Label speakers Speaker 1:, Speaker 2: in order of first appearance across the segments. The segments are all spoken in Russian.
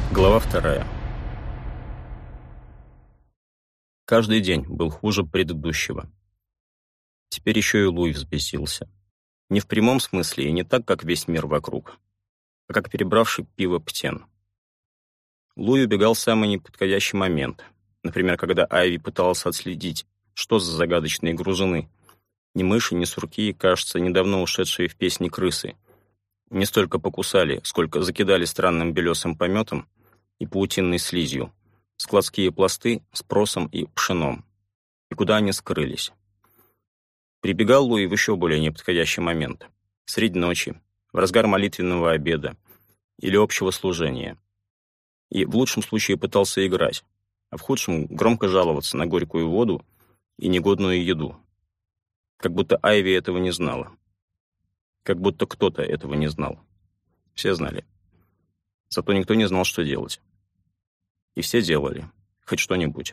Speaker 1: Глава 2. Каждый день был хуже предыдущего. Теперь еще и Луи взбесился. Не в прямом смысле и не так, как весь мир вокруг, а как перебравший пиво птен. Луи убегал в самый неподходящий момент. Например, когда Айви пыталась отследить, что за загадочные грузуны. Ни мыши, ни сурки, кажется, недавно ушедшие в песни крысы. Не столько покусали, сколько закидали странным белесым пометом и паутинной слизью, складские пласты с просом и пшеном. И куда они скрылись? Прибегал Луи в еще более неподходящий момент. Средь ночи, в разгар молитвенного обеда или общего служения. И в лучшем случае пытался играть, а в худшем громко жаловаться на горькую воду и негодную еду. Как будто Айви этого не знала. Как будто кто-то этого не знал. Все знали. Зато никто не знал, что делать. И все делали. Хоть что-нибудь.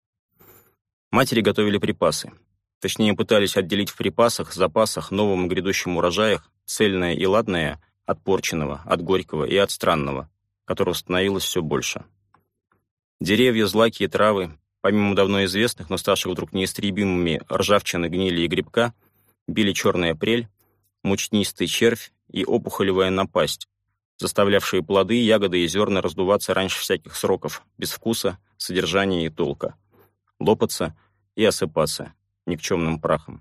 Speaker 1: Матери готовили припасы. Точнее, пытались отделить в припасах, запасах, новом и грядущем урожаях цельное и ладное от порченного, от горького и от странного, которого становилось все больше. Деревья, злаки и травы, помимо давно известных, но ставших вдруг неистребимыми ржавчины, гнили и грибка, били черный апрель, мучнистый червь и опухолевая напасть, заставлявшие плоды, ягоды и зерна раздуваться раньше всяких сроков, без вкуса, содержания и толка, лопаться и осыпаться никчемным прахом.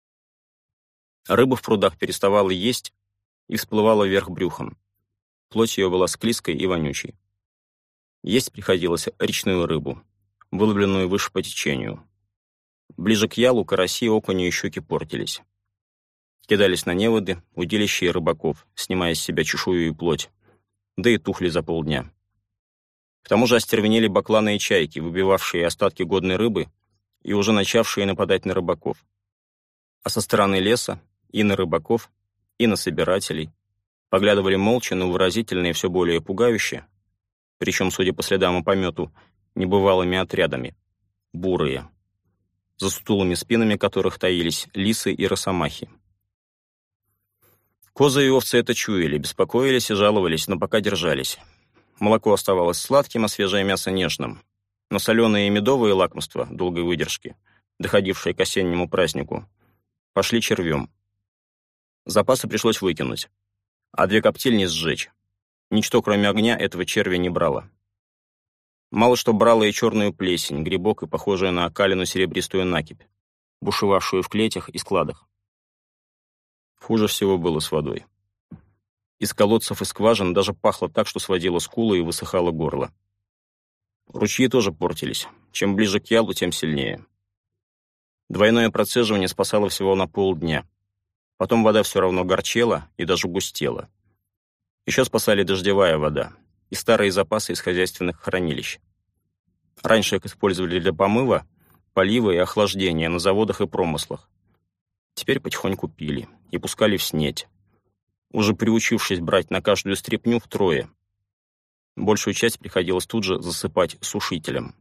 Speaker 1: Рыба в прудах переставала есть и всплывала вверх брюхом. Плоть ее была склизкой и вонючей. Есть приходилось речную рыбу, выловленную выше по течению. Ближе к ялу караси, окуни и щуки портились. Кидались на неводы, удилища и рыбаков, снимая с себя чешую и плоть, да и тухли за полдня. К тому же остервенели бакланы и чайки, выбивавшие остатки годной рыбы и уже начавшие нападать на рыбаков. А со стороны леса и на рыбаков, и на собирателей поглядывали молча, но выразительно и все более пугающе, причем, судя по следам и помету, небывалыми отрядами, бурые, за сутулыми спинами которых таились лисы и росомахи. Козы и овцы это чуяли, беспокоились и жаловались, но пока держались. Молоко оставалось сладким, а свежее мясо нежным. Но соленые и медовые лакомства долгой выдержки, доходившие к осеннему празднику, пошли червем. Запасы пришлось выкинуть, а 2 коптильни сжечь. Ничто, кроме огня, этого червя не брало. Мало что брало и черную плесень, грибок и похожую на окалину серебристую накипь, бушевавшую в клетях и складах. Хуже всего было с водой. Из колодцев и скважин даже пахло так, что сводило скулы и высыхало горло. Ручьи тоже портились. Чем ближе к ялу, тем сильнее. Двойное процеживание спасало всего на полдня. Потом вода все равно горчела и даже густела. Еще спасали дождевая вода и старые запасы из хозяйственных хранилищ. Раньше их использовали для помыва, полива и охлаждения на заводах и промыслах. Теперь потихоньку пили и пускали в снеть, уже приучившись брать на каждую стряпню втрое. Большую часть приходилось тут же засыпать сушителем.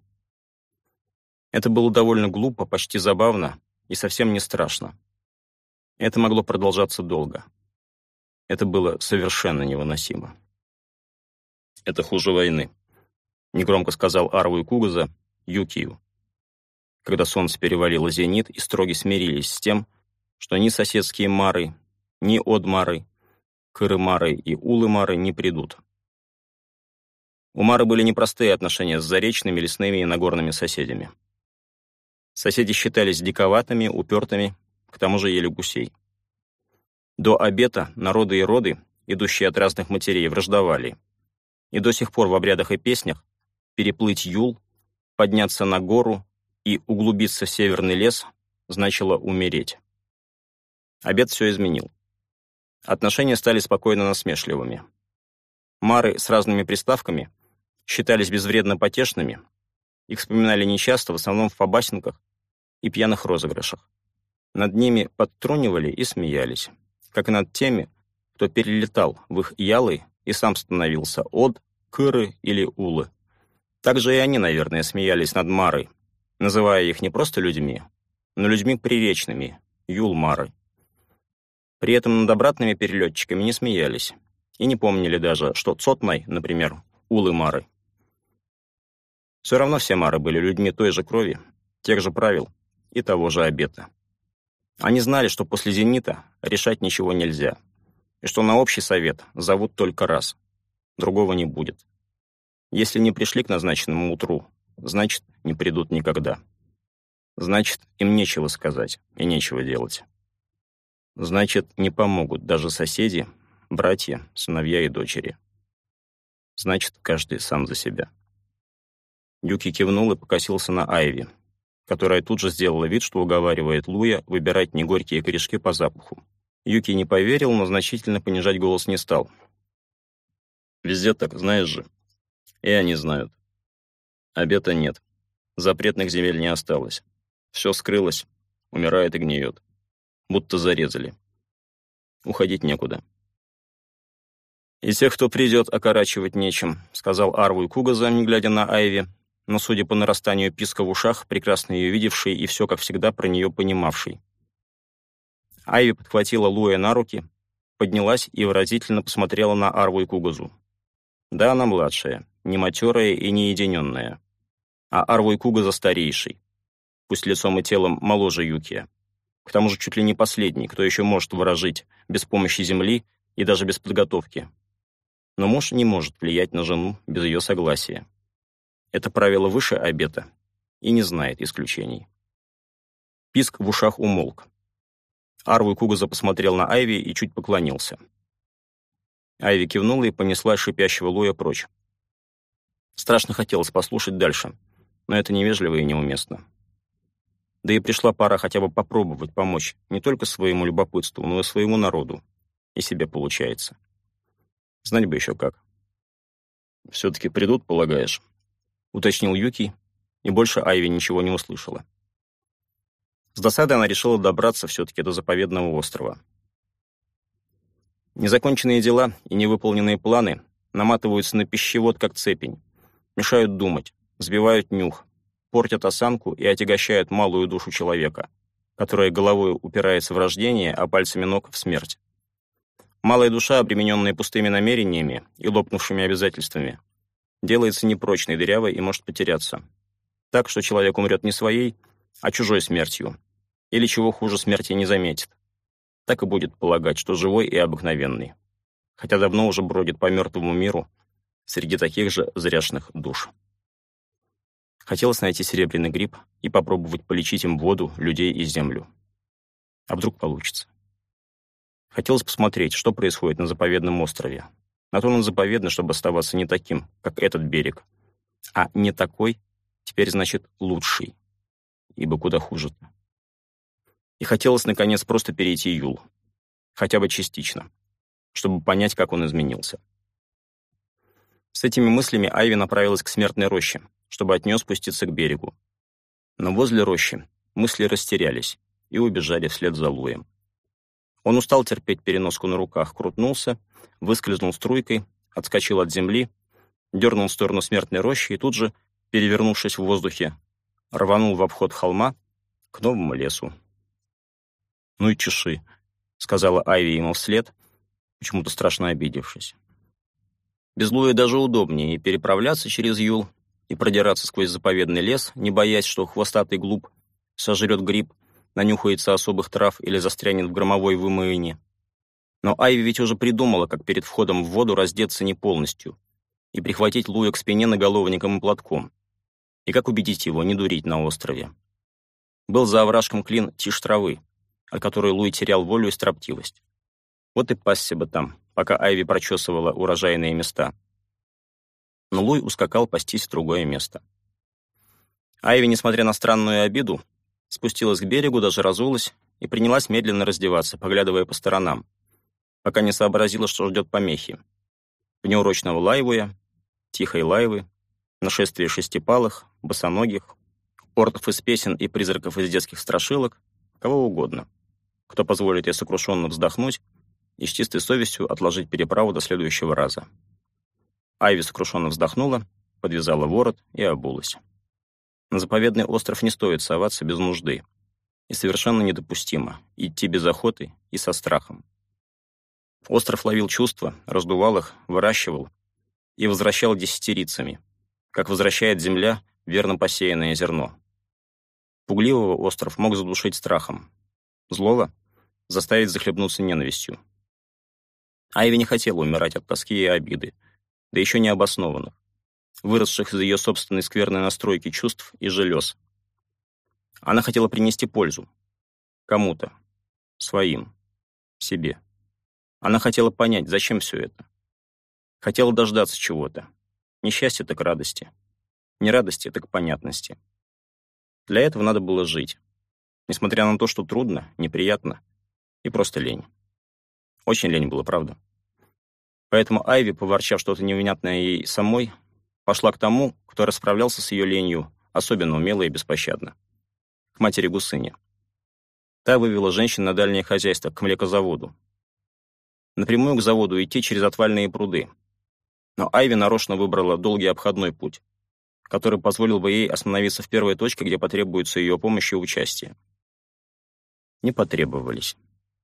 Speaker 1: Это было довольно глупо, почти забавно и совсем не страшно. Это могло продолжаться долго. Это было совершенно невыносимо. «Это хуже войны», — негромко сказал Арву Кугаза Юкию, когда солнце перевалило зенит и строги смирились с тем, что ни соседские мары, ни одмары, кыры-мары и улы-мары не придут. У Мары были непростые отношения с заречными, лесными и нагорными соседями. Соседи считались диковатыми, упертыми, к тому же ели гусей. До обета народы и роды, идущие от разных матерей, враждовали. И до сих пор в обрядах и песнях переплыть Юл, подняться на гору и углубиться в северный лес значило умереть. Обет все изменил. Отношения стали спокойно насмешливыми. Мары с разными приставками считались безвредно потешными, их вспоминали нечасто, в основном в побасенках и пьяных розыгрышах. Над ними подтрунивали и смеялись, как и над теми, кто перелетал в их ялы и сам становился од, кыры или улы. Также и они, наверное, смеялись над Марой, называя их не просто людьми, но людьми приречными, юл-мары. При этом над обратными перелетчиками не смеялись и не помнили даже, что Цотнай, например, улы-мары, Все равно все мары были людьми той же крови, тех же правил и того же обета. Они знали, что после «Зенита» решать ничего нельзя, и что на общий совет зовут только раз, другого не будет. Если не пришли к назначенному утру, значит, не придут никогда. Значит, им нечего сказать и нечего делать. Значит, не помогут даже соседи, братья, сыновья и дочери. Значит, каждый сам за себя. Юки кивнул и покосился на Айви, которая тут же сделала вид, что уговаривает Луя выбирать негорькие корешки по запаху. Юки не поверил, но значительно понижать голос не стал. «Везде так, знаешь же. И они знают. Обета нет. Запретных земель не осталось. Все скрылось, умирает и гниет. Будто зарезали. Уходить некуда». «И тех, кто придет, окорачивать нечем», — сказал Арву и Кугаза, не глядя на Айви, но, судя по нарастанию писка в ушах, прекрасно ее видевший и все, как всегда, про нее понимавший. Айви подхватила Луя на руки, поднялась и выразительно посмотрела на Арву и Кугазу. Да, она младшая, не матерая и не единенная, а Арву и Кугаза старейший, пусть лицом и телом моложе Юкия. К тому же чуть ли не последний, кто еще может выражить без помощи земли и даже без подготовки. Но муж не может влиять на жену без ее согласия. Это правило выше обета и не знает исключений. Писк в ушах умолк. Арву и Кугаза посмотрел на Айви и чуть поклонился. Айви кивнула и понесла шипящего Луя прочь. Страшно хотелось послушать дальше, но это невежливо и неуместно. Да и пришла пора хотя бы попробовать помочь не только своему любопытству, но и своему народу. И себе получается. Знать бы еще как. «Все-таки придут, полагаешь?» — уточнил Юки, и больше Айви ничего не услышала. С досадой она решила добраться все-таки до заповедного острова. Незаконченные дела и невыполненные планы наматываются на пищевод, как цепень, мешают думать, сбивают нюх, портят осанку и отягощают малую душу человека, которая головой упирается в рождение, а пальцами ног в смерть. Малая душа, обремененная пустыми намерениями и лопнувшими обязательствами, делается непрочной, дырявой и может потеряться. Так, что человек умрет не своей, а чужой смертью, или, чего хуже, смерти не заметит. Так и будет полагать, что живой и обыкновенный, хотя давно уже бродит по мертвому миру среди таких же зряшных душ. Хотелось найти серебряный гриб и попробовать полечить им воду, людей и землю. А вдруг получится? Хотелось посмотреть, что происходит на заповедном острове. На то он заповедный, чтобы оставаться не таким, как этот берег. А не такой, теперь значит лучший. Ибо куда хуже-то. И хотелось, наконец, просто перейти Юл. Хотя бы частично. Чтобы понять, как он изменился. С этими мыслями Айви направилась к смертной роще, чтобы от нее спуститься к берегу. Но возле рощи мысли растерялись и убежали вслед за Луем. Он устал терпеть переноску на руках, крутнулся, выскользнул струйкой, отскочил от земли, дернул в сторону смертной рощи и тут же, перевернувшись в воздухе, рванул в обход холма к новому лесу. «Ну и чеши», — сказала Айви ему вслед, почему-то страшно обидевшись. Без Луя даже удобнее и переправляться через Юл, и продираться сквозь заповедный лес, не боясь, что хвостатый глуп сожрет гриб, нанюхается особых трав или застрянет в громовой вымоине. Но Айви ведь уже придумала, как перед входом в воду раздеться не полностью и прихватить Луя к спине наголовником и платком. И как убедить его не дурить на острове. Был за овражком клин тишь травы, от которой Луй терял волю и строптивость. Вот и пасся бы там, пока Айви прочесывала урожайные места. Но Луй ускакал пастись в другое место. Айви, несмотря на странную обиду, спустилась к берегу, даже разулась и принялась медленно раздеваться, поглядывая по сторонам, пока не сообразила, что ждет помехи. Внеурочного лайвуя, тихой лайвы, нашествие шестипалых, босоногих, портов из песен и призраков из детских страшилок, кого угодно, кто позволит ей сокрушенно вздохнуть и с чистой совестью отложить переправу до следующего раза. Айви сокрушенно вздохнула, подвязала ворот и обулась. На заповедный остров не стоит соваться без нужды, и совершенно недопустимо идти без охоты и со страхом. Остров ловил чувства, раздувал их, выращивал и возвращал десятирицами, как возвращает земля верно посеянное зерно. Пугливого остров мог задушить страхом. Злого — заставить захлебнуться ненавистью. Айви не хотела умирать от тоски и обиды, да еще необоснованных, выросших из ее собственной скверной настройки чувств и желез. Она хотела принести пользу. Кому-то. Своим. Себе. Она хотела понять, зачем все это. Хотела дождаться чего-то. Не счастья, так радости. Не радости, так понятности. Для этого надо было жить. Несмотря на то, что трудно, неприятно и просто лень. Очень лень было, правда. Поэтому Айви, поворчав что-то невнятное ей самой, пошла к тому, кто расправлялся с ее ленью особенно умело и беспощадно. К матери Гусыне. Та вывела женщин на дальнее хозяйство, к млекозаводу. Напрямую к заводу идти через отвальные пруды. Но Айви нарочно выбрала долгий обходной путь, который позволил бы ей остановиться в первой точке, где потребуется ее помощь и участие. Не потребовались.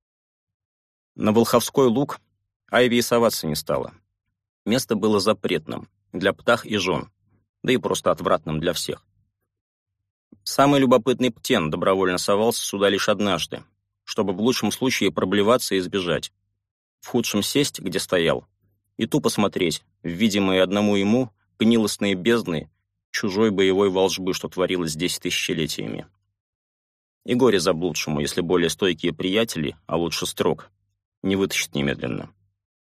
Speaker 1: На Волховской луг Айви и соваться не стала. Место было запретным для птах и жен, да и просто отвратным для всех. Самый любопытный птен добровольно совался сюда лишь однажды, чтобы в лучшем случае проблеваться и сбежать. В худшем сесть, где стоял, и тупо смотреть в видимые одному ему гнилостные бездны чужой боевой волжбы, что творилось здесь тысячелетиями. И горе заблудшему, если более стойкие приятели, а лучше строг, не вытащат немедленно.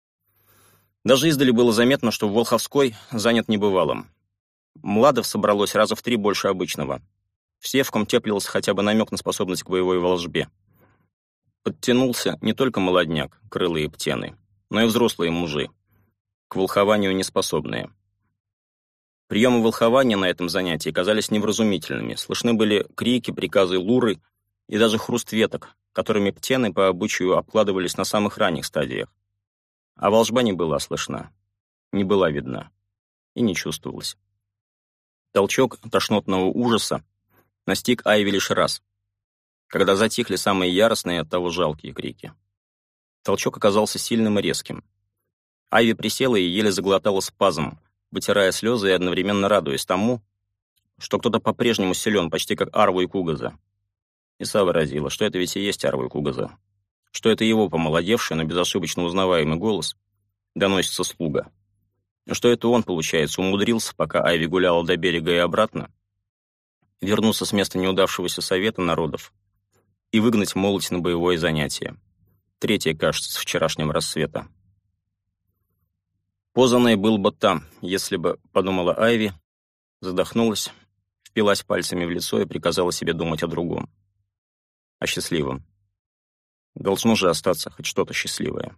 Speaker 1: Даже издали было заметно, что Волховской занят небывалым. Младов собралось раза в 3 больше обычного. Все, в ком теплился хотя бы намек на способность к боевой волжбе. Подтянулся не только молодняк, крылые птены, но и взрослые мужи, к волхованию неспособные. Приемы волхования на этом занятии казались невразумительными. Слышны были крики, приказы луры и даже хруст веток, которыми птены по обычаю обкладывались на самых ранних стадиях. А волжба не была слышна, не была видна и не чувствовалась. Толчок тошнотного ужаса настиг Айви лишь раз, когда затихли самые яростные, оттого жалкие крики. Толчок оказался сильным и резким. Айви присела и еле заглотала спазм, вытирая слезы и одновременно радуясь тому, что кто-то по-прежнему силен, почти как Арву и Кугаза. И сообразила, что это ведь и есть Арву и Кугаза, что это его помолодевший, но безошибочно узнаваемый голос доносится с луга, что это он, получается, умудрился, пока Айви гуляла до берега и обратно, вернуться с места неудавшегося совета народов и выгнать молоть на боевое занятие. Третье, кажется, с вчерашнего рассвета. Позаный был бы там, если бы, подумала Айви, задохнулась, впилась пальцами в лицо и приказала себе думать о другом. О счастливом. Должно же остаться хоть что-то счастливое.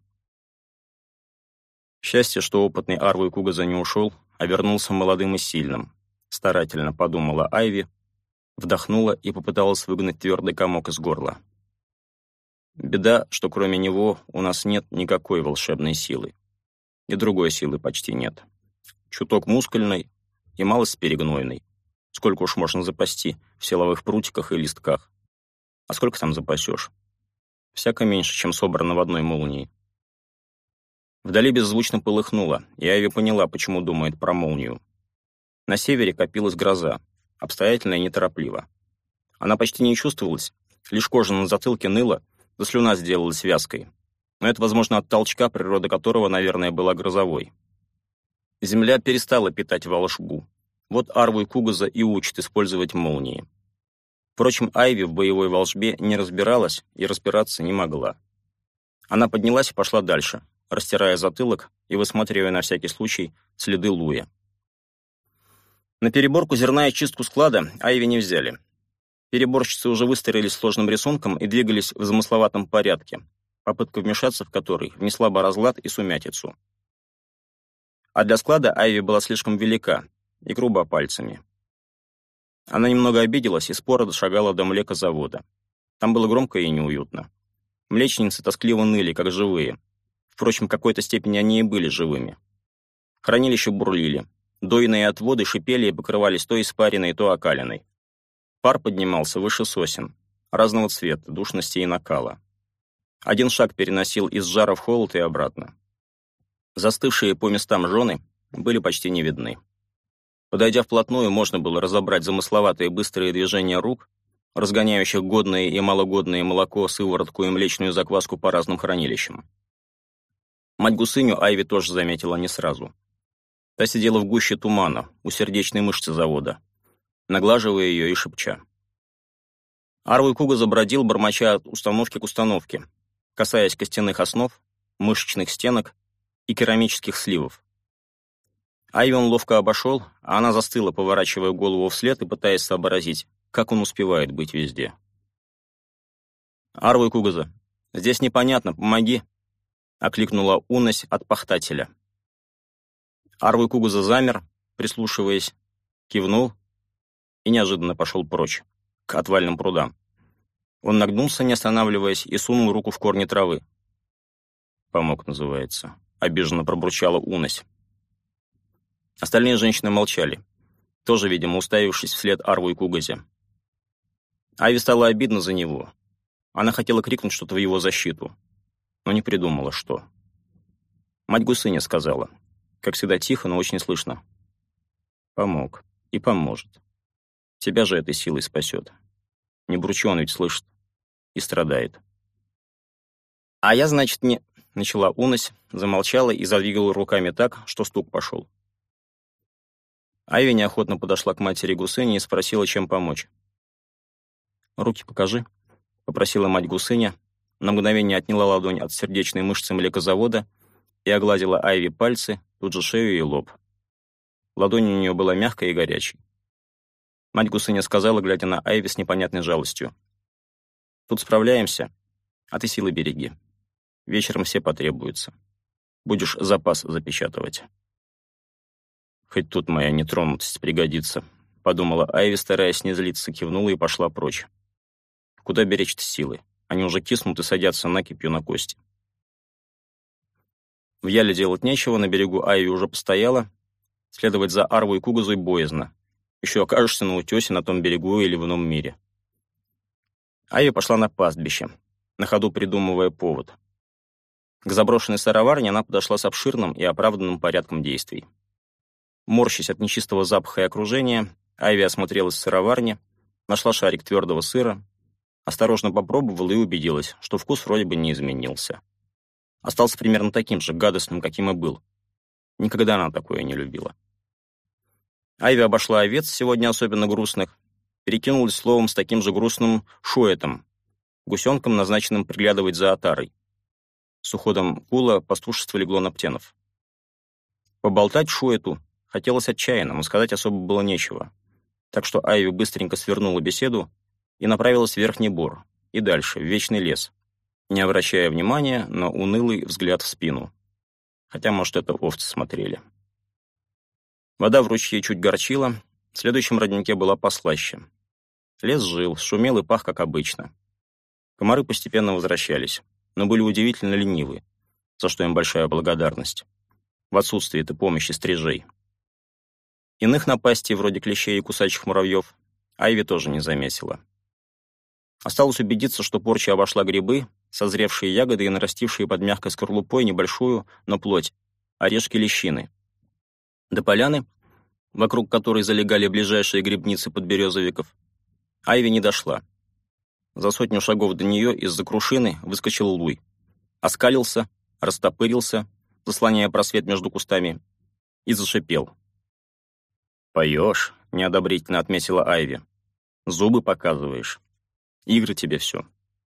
Speaker 1: Счастье, что опытный Арву и Кугаза не ушел, а вернулся молодым и сильным. Старательно подумала Айви, вдохнула и попыталась выгнать твердый комок из горла. Беда, что кроме него у нас нет никакой волшебной силы. И другой силы почти нет. Чуток мускульной и малость перегнойной. Сколько уж можно запасти в силовых прутиках и листках. А сколько там запасешь? Всяко меньше, чем собрано в одной молнии. Вдали беззвучно полыхнуло, и Айви поняла, почему думает про молнию. На севере копилась гроза, обстоятельно и неторопливо. Она почти не чувствовалась, лишь кожа на затылке ныла, да слюна сделалась вязкой. Но это, возможно, от толчка, природа которого, наверное, была грозовой. Земля перестала питать волшбу. Вот Арву и Кугаза и учат использовать молнии. Впрочем, Айви в боевой волшбе не разбиралась и разбираться не могла. Она поднялась и пошла дальше, растирая затылок и высматривая на всякий случай следы Луя. На переборку зерна и чистку склада Айви не взяли. Переборщицы уже выстроились сложным рисунком и двигались в замысловатом порядке, попытка вмешаться в который внесла бы разлад и сумятицу. А для склада Айви была слишком велика и груба пальцами. Она немного обиделась и споро дошагала до млекозавода. Там было громко и неуютно. Млечницы тоскливо ныли, как живые. Впрочем, в какой-то степени они и были живыми. Хранилища бурлили. Дойные отводы шипели и покрывались то испариной, то окалиной. Пар поднимался выше сосен, разного цвета, душности и накала. Один шаг переносил из жара в холод и обратно. Застывшие по местам жены были почти не видны. Подойдя вплотную, можно было разобрать замысловатые быстрые движения рук, разгоняющих годное и малогодное молоко, сыворотку и млечную закваску по разным хранилищам. Мать-гусыню Айви тоже заметила не сразу. Та сидела в гуще тумана, у сердечной мышцы завода, наглаживая ее и шепча. Арвой Куга забродил, бормоча от установки к установке, касаясь костяных основ, мышечных стенок и керамических сливов. Айви он ловко обошел, а она застыла, поворачивая голову вслед и пытаясь сообразить, как он успевает быть везде. «Арвой Кугаза, здесь непонятно, помоги!» — окликнула Унась от пахтателя. Арвой Кугаза замер, прислушиваясь, кивнул и неожиданно пошел прочь, к отвальным прудам. Он нагнулся, не останавливаясь, и сунул руку в корни травы. «Помог, называется», — обиженно пробурчала Унась. Остальные женщины молчали, тоже, видимо, уставившись вслед Арву Кугазе. Айви стало обидно за него. Она хотела крикнуть что-то в его защиту, но не придумала, что. Мать-гусыня сказала, как всегда тихо, но очень слышно. «Помог и поможет. Тебя же этой силой спасет. Не бурчу, он ведь слышит и страдает». «А я, значит, не...» — начала Унась, замолчала и задвигала руками так, что стук пошел. Айви неохотно подошла к матери гусыни и спросила, чем помочь. «Руки покажи», — попросила мать гусыня, на мгновение отняла ладонь от сердечной мышцы млекозавода и огладила Айви пальцы, тут же шею и лоб. Ладонь у нее была мягкой и горячей. Мать гусыня сказала, глядя на Айви с непонятной жалостью. «Тут справляемся, а ты силы береги. Вечером все потребуются. Будешь запас запечатывать». «Хоть тут моя нетронутость пригодится», — подумала Айви, стараясь не злиться, кивнула и пошла прочь. Куда беречь-то силы? Они уже киснут и садятся накипью на кости. В яле делать нечего, на берегу Айви уже постояла. Следовать за Арвой Кугазой боязно. Еще окажешься на утесе на том берегу или в ином мире. Айви пошла на пастбище, на ходу придумывая повод. К заброшенной сыроварне она подошла с обширным и оправданным порядком действий. Морщась от нечистого запаха и окружения, Айви осмотрелась в сыроварне, нашла шарик твердого сыра, осторожно попробовала и убедилась, что вкус вроде бы не изменился. Остался примерно таким же гадостным, каким и был. Никогда она такое не любила. Айви обошла овец, сегодня особенно грустных, перекинулась словом с таким же грустным Шуэтом, гусенком, назначенным приглядывать за отарой. С уходом Кула пастушество легло на птенов. Поболтать Шуэту хотелось отчаянно, но сказать особо было нечего. Так что Айви быстренько свернула беседу и направилась в Верхний Бор, и дальше, в Вечный лес, не обращая внимания на унылый взгляд в спину. Хотя, может, это овцы смотрели. Вода в ручье чуть горчила, в следующем роднике была послаще. Лес жил, шумел и пах, как обычно. Комары постепенно возвращались, но были удивительно ленивы, за что им большая благодарность, в отсутствии этой помощи стрижей. Иных напастей, вроде клещей и кусачих муравьев, Айви тоже не заметила. Осталось убедиться, что порча обошла грибы, созревшие ягоды и нарастившие под мягкой скорлупой небольшую, но плоть, орешки лещины. До поляны, вокруг которой залегали ближайшие грибницы подберезовиков, Айви не дошла. За 100 шагов до нее из-за крушины выскочил Луй. Оскалился, растопырился, заслоняя просвет между кустами, и зашипел. «Поешь», — неодобрительно отметила Айви. «Зубы показываешь. Игры тебе все».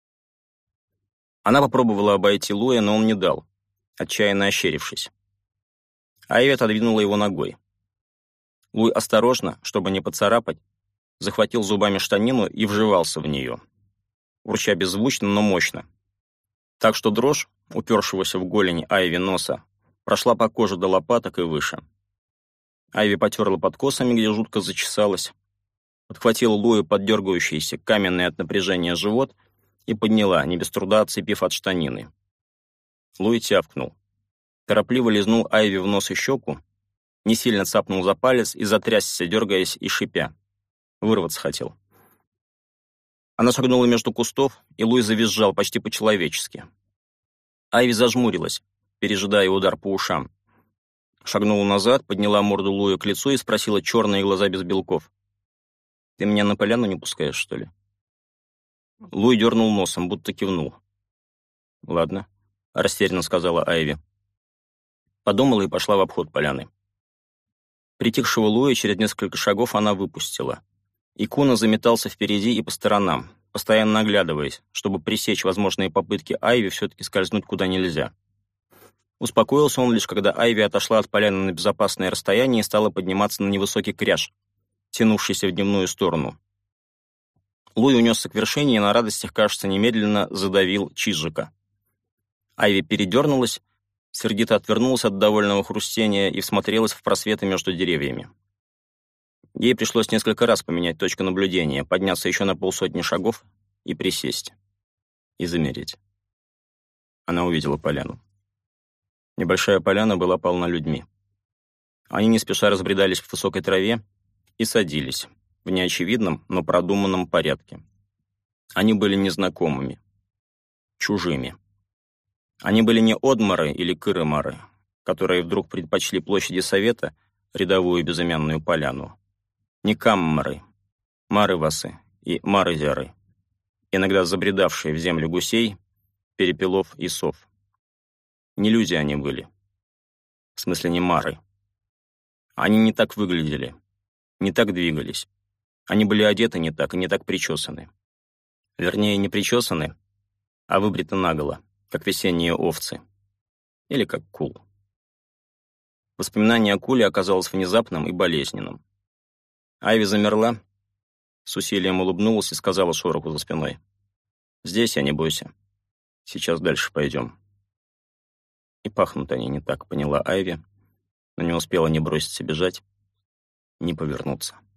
Speaker 1: Она попробовала обойти Луя, но он не дал, отчаянно ощерившись. Айви отодвинула его ногой. Луй осторожно, чтобы не поцарапать, захватил зубами штанину и вживался в нее, урча беззвучно, но мощно. Так что дрожь, упершегося в голень Айви носа, прошла по коже до лопаток и выше. Айви потерла под косами, где жутко зачесалась, подхватила Луя под дергающийся, каменный от напряжения живот и подняла, не без труда отцепив от штанины. Луи тявкнул. Торопливо лизнул Айви в нос и щеку, не сильно цапнул за палец и затрясся, дергаясь и шипя. Вырваться хотел. Она шагнула между кустов, и Луи завизжал почти по-человечески. Айви зажмурилась, пережидая удар по ушам. Шагнула назад, подняла морду Луи к лицу и спросила черные глаза без белков. «Ты меня на поляну не пускаешь, что ли?» Луи дернул носом, будто кивнул. «Ладно», — растерянно сказала Айви. Подумала и пошла в обход поляны. Притихшего Луи через несколько шагов она выпустила. И Куна заметался впереди и по сторонам, постоянно оглядываясь, чтобы пресечь возможные попытки Айви все-таки скользнуть куда нельзя. Успокоился он лишь, когда Айви отошла от поляны на безопасное расстояние и стала подниматься на невысокий кряж, тянувшийся в дневную сторону. Луи унесся к вершине и на радостях, кажется, немедленно задавил Чижика. Айви передернулась, сердито отвернулась от довольного хрустения и всмотрелась в просветы между деревьями. Ей пришлось несколько раз поменять точку наблюдения, подняться еще на 50 шагов и присесть. И замереть. Она увидела поляну. Небольшая поляна была полна людьми. Они не спеша разбредались в высокой траве и садились, в неочевидном, но продуманном порядке. Они были незнакомыми, чужими. Они были не одмары или кырымары, которые вдруг предпочли площади Совета рядовую безымянную поляну. Не каммары, марывасы и марызяры, иногда забредавшие в землю гусей, перепелов и сов. Не люди они были. В смысле, не мары. Они не так выглядели, не так двигались. Они были одеты не так и не так причесаны. Вернее, не причесаны, а выбриты наголо, как весенние овцы. Или как кул. Воспоминание о куле оказалось внезапным и болезненным. Айви замерла, с усилием улыбнулась и сказала шороху за спиной. «Здесь я, не бойся. Сейчас дальше пойдем». И пахнут они не так, поняла Айви, но не успела ни броситься бежать, ни повернуться.